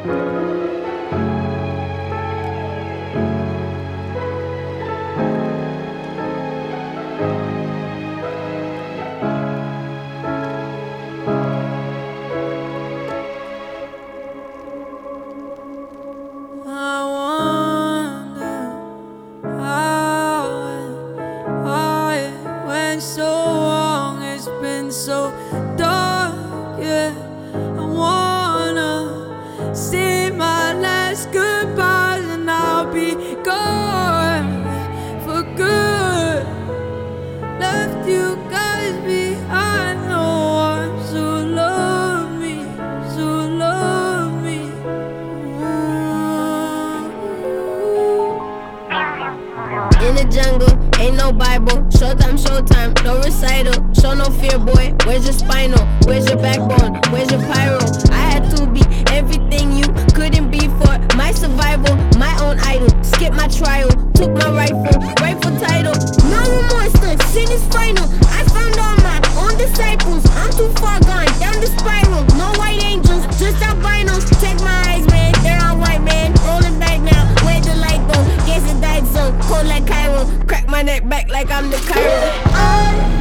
So long, it's been so dark, yeah. I wanna say my last goodbyes and I'll be gone for good. Left you guys behind, no one so love me, so love me. In the jungle, ain't no Bible. Showtime, no recital. Show no fear, boy. Where's your spinal? Where's your backbone? Where's your pyro? I had to be everything you couldn't be for my survival. My own idol. Skip my trial. Took my rightful title. No more monsters. Sin is final. I found all my own disciples. I'm too far gone down the spiral. No white angels, just albinos. Check my eyes, man. They're all white, man. Rolling back now. Where the light go? Guess it died so cold like Cairo. Crack my neck back like I'm the Cairo.